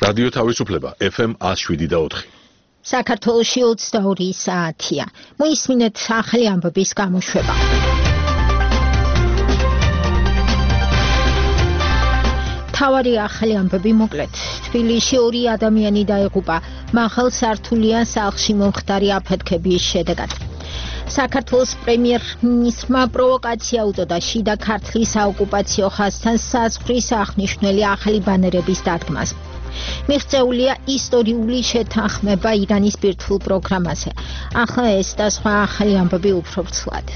რადიო თავისუფლება FM 107.4. საქართველოში 22 საათია. მოისმინეთ ახალი ამბების გამოშვება. თავარი ახალი ამბები მოკლედ. თბილისში 2 ადამიანი დაიღუპა მაღალსართულიან სახლში მომხდარი აფეთქების შედეგად. საქართველოს პრემიერ-მინისტრმა პროვოკაცია უწოდა შიდა ქართლის საოკუპაციო ხაზთან საზღვრის აღნიშნული ახალი ბანერების დადგმას. მიღწეულია ისტორიული შეთანხმება ირანის ბირთვულ პროგრამაზე. ახლა ეს და სხვა ახალი ამბები უფრო ვრცლად.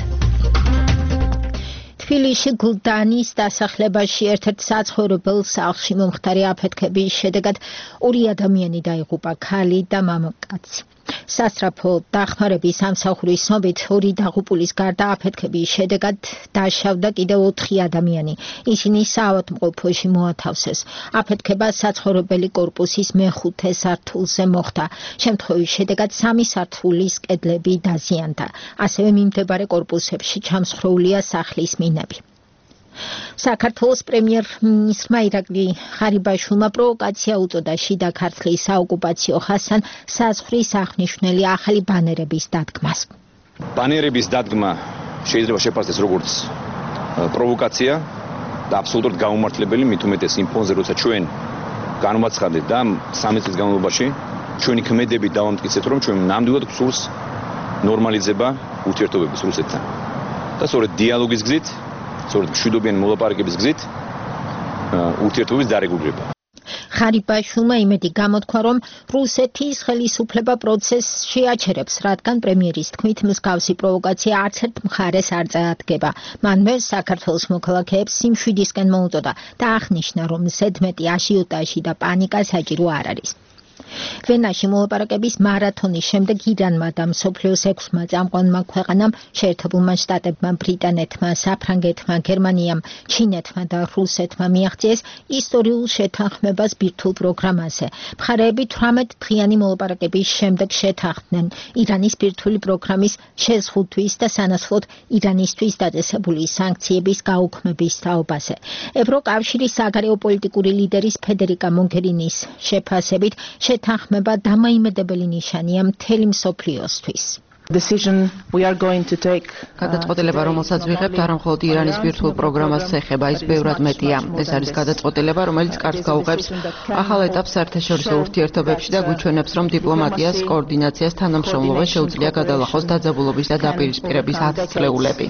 თბილისში გლდანის დასახლებაში ერთ-ერთ საცხოვრებელ სახლში მომხდარი აფეთქების შედეგად 2 ადამიანი დაიღუპა, ქალი და მამაკაცი. სასწრაფო დახმარების სამსახურის ცნობით 2 დაღუპულის გარდა აფეთქების შედეგად დაშავდა კიდევ 4 ადამიანი. ისინი საავადმყოფოში მოათავსეს. აფეთქება საცხოვრებელი კორპუსის მე-5 სართულზე მოხდა. შემთხვევის შედეგად 3 სართულის კედლები დაზიანდა. ასევე მიმდებარე კორპუსებში ჩამსხვრეულია სახლის მინები. საქართველოს პრემიერ-მინისტრმა ირაკლი ღარიბაშვილმა პროვოკაცია უწოდა შიდა ქართლის საოკუპაციო ხაზთან საზღვრის აღნიშნული ახალი ბანერების დადგმას. ბანერების დადგმა შეიძლება შეფასდეს როგორც პროვოკაცია და აბსოლუტურად გაუმართლებელი, მით უმეტეს იმ ფონზე, როცა ჩვენ განვაცხადეთ და 3 წლის განმავლობაში ჩვენი ქმედები დავამტკიცეთ, რომ ჩვენ ნამდვილად გვსურს ნორმალიზება ურთიერთობების რუსეთთან. და სწორედ დიალოგის გზით სწორედ მშვიდობიანი მოლაპარაკების გზით ურთიერთობის დარეგულირება. ღარიბაშვილმა იმედი გამოთქვა, რომ რუსეთის ხელისუფლება პროცესს შეაჩერებს, რადგან პრემიერის თქმით მსგავსი პროვოკაცია არც ერთ მხარეს არ წაადგება. მანვე საქართველოს მოქალაქეებს სიმშვიდისკენ მოუწოდა და აღნიშნა, რომ ზედმეტი აჟიოტაჟი და პანიკა საჭირო არ არის. ვენაში მოლაპარაკების მარათონის შემდეგ ირანმა და მსოფლიოს 6-მა წამყვანმა ქვეყანამ, შეერთებულმა შტატებმა, ბრიტანეთმა, საფრანგეთმა, გერმანიამ, ჩინეთმა და რუსეთმა მიაღწიეს ისტორიულ შეთანხმებას ბირთვულ პროგრამაზე. მხარეები 18 დღიანი მოლაპარაკების შემდეგ შეთანხმდნენ ირანის ბირთვული პროგრამის შეზღუდვის და სანაცვლოდ ირანისთვის დაწესებული სანქციების გაუქმების თაობაზე. ევროკავშირის საგარეო პოლიტიკური ლიდერის ფედერიკა მოგერინის შეფასებით შეთანხმება დამაიმედებელი ნიშანია მთელი მსოფლიოსთვის. გადაწყვეტილება, რომელსაც ვიღებთ, არა მხოლოდ ირანის ბირთვულ პროგრამას ეხება, ის ბევრად მეტია. ეს არის გადაწყვეტილება, რომელიც კარგს გაუღებს ახალ ეტაპს საერთაშორისო ურთიერთობებში და გვიჩვენებს, რომ დიპლომატიას, კოორდინაციას, თანამშრომლობას შეუძლია გადალახოს დაძაბულობის და დაპირისპირების ათწლეულები.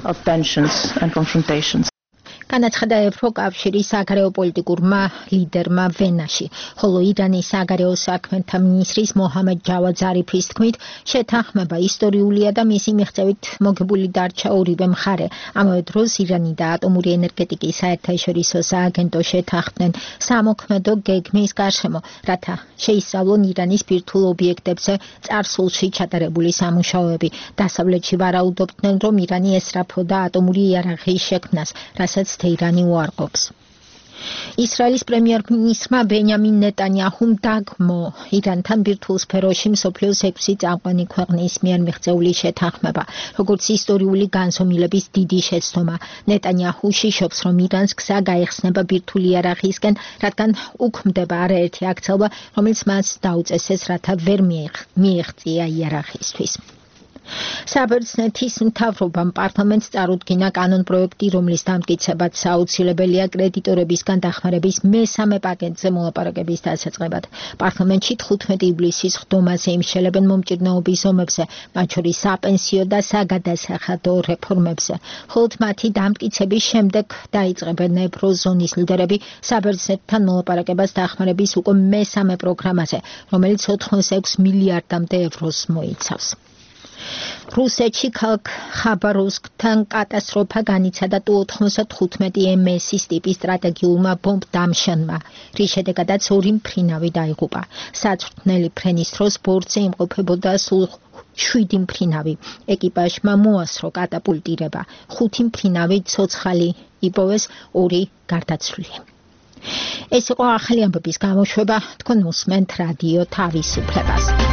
განაცხადა ევროკავშირის საგარეო პოლიტიკურმა ლიდერმა ვენაში, ხოლო ირანის საგარეო საქმეთა მინისტრის მოჰამედ ჯავად ზარიფის თქმით, შეთანხმება ისტორიულია და მისი მიღწევით მოგებული დარჩა ორივე მხარე. ამავე დროს ირანი და ატომური ენერგეტიკის საერთაშორისო სააგენტო შეთანხმდნენ სამოქმედო გეგმის გარშემო, რათა შეისწავლონ ირანის ბირთვულ ობიექტებზე წარსულში ჩატარებული სამუშაოები. დასავლეთში ვარაუდობდნენ, რომ ირანი ესწრაფოდა ატომური იარაღის შექმნას, რასაც თეირანი უარყოფს. ისრაელის პრემიერ-მინისტრმა ბენიამინ ნეტანიაჰუმ დაგმო ირანთან ბირთვულ სფეროში მსოფლიოს 6 წამყვანი ქვეყნის მიერ მიღწეული შეთანხმება, როგორც ისტორიული განზომილების დიდი შეცდომა. ნეტანიაჰუ შიშობს, რომ ირანს გზა გაიხსნება ბირთვული იარაღისკენ, რადგან უქმდება არაერთი აქცელვა, რომელიც მას დაუწესეს, რათა ვერ მიეღწია იარაღისთვის. საბერძნეთის მთავრობამ პარლამენტს წარუდგინა კანონპროექტი, რომლის დამტკიცებაც აუცილებელია კრედიტორებისგან დახმარების მე-3 პაკეტზე მოლაპარაკების დასაწყებად. პარლამენტში 15 ივლისის ხდომაზე იმშელებენ მომჭირნეობის ომებზე, მათ შორის საპენსიო და საგადასახადო რეფორმებზე. ხოლო მათი დამტკიცების შემდეგ დაიწყებენ ევროზონის ლიდერები საბერძნეთთან მოლაპარაკებას დახმარების უკვე მე-3 პროგრამაზე, რომელიც 86 მილიარდამდე ევროს მოიცავს. რუსეთში ქალაქ ხაბაროვსკთან კატასტროფა განიცადა Tu-95 MS-ის ტიპის სტრატეგიულმა ბომბ-დამშენმა, რის შედეგადაც 2 მფრინავი დაიღუპა. საწვრთნელი ფრენის დროს ბორტზე იმყოფებოდა სულ 7 მფრინავი. ეკიპაჟმა მოასწრო კატაპულტირება. 5 მფრინავი ცოცხალი იპოვეს, 2 გარდაცვლილი. ეს იყო ახალი ამბების გამოშვება. თქვენ უსმენთ რადიო თავისუფლებას.